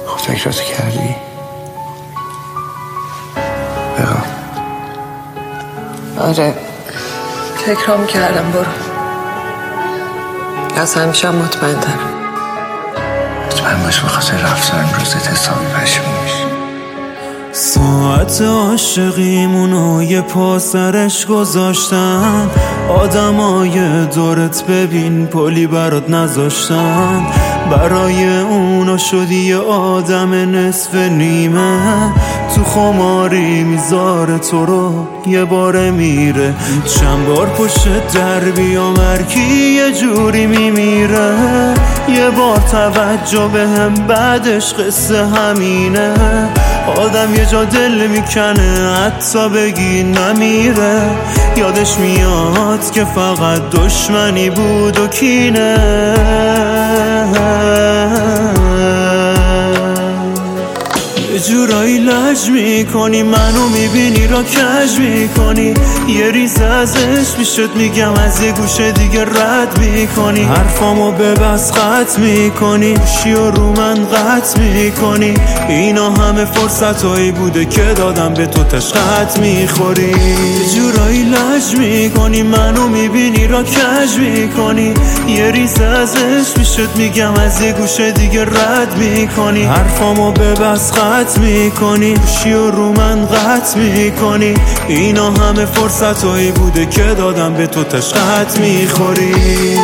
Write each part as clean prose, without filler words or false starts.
خب فکراتو کردی؟ بگم. آره فکرام کردم. برو از همیشه مطمئن ترم. مطمئن باش به خاطر رفتار امروزت حسابی پشیمون میشی. ساعت عاشقیمونو یه پا سرش گذاشتن، آدمای دورت ببین پلی برات نذاشتن. برای اونا شدی یه آدم نصف نیمه، تو خماری میذاره تو رو یه باره میره. چند بار پشت در بیام هرکی یه جوری میمیره. یه بار توجه به هم بعدش قصه همینه. آدم یه جا دل میکنه حتی بگی نمیره. یادش میاد که فقط دشمنی بود و کینه. یه جورایی لج میکنی منو میبینی را کج میکنی. یه ریز ازش میشد میگم از یه گوشه دیگه رد میکنی. حرفامو ببس قط میکنی، گوشی و رو من قط میکنی. اینا همه فرصتایی بوده که دادم به تو تشقت میخوری. یه جورایی لج میکنی منو میبینی را کج میکنی. یه ریز ازش میشد میگم از یه گوشه دیگه رد میکنی. حرفامو ببس قط میکنی، گوشی و رو من قط میکنی. اینا همه فرصتایی بوده که دادم به تو تشقت میخوری.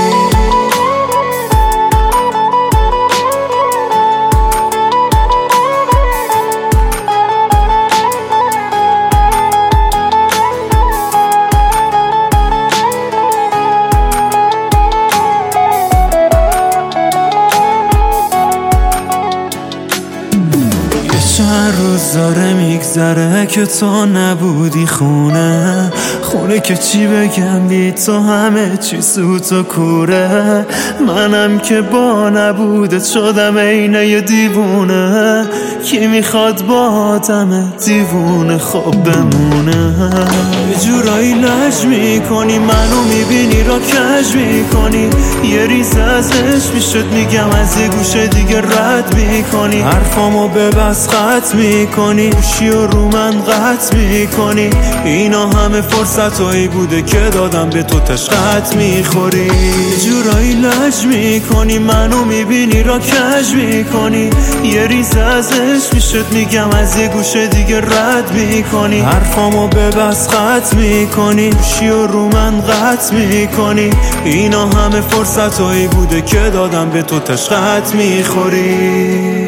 چند روز داره میگذره که تو نبودی خونه که چی بگم بی تو همه چی سوت و کوره. منم که با نبودت شدم عینه یه دیوونه. کی میخواد با آدم دیوونه خوب بمونه. یه جورایی لج میکنی منو میبینی را کج میکنی. یه ریز ازش میشد میگم از یه گوشه دیگه رد میکنی. حرفامو ببس قط میکنی، گوشی و رو من قط میکنی. اینا همه فرصتایی بوده که دادم به تو تشقت میخوری. یه جورایی لج میکنی منو میبینی را کج میکنی. یه ریز ازش میشد میگم از یه گوشه دیگه رد میکنی. حرفامو ببس قط میکنی، گوشی و رو من قط میکنی. اینا همه فرصتایی بوده که دادم به تو تشقت میخوری.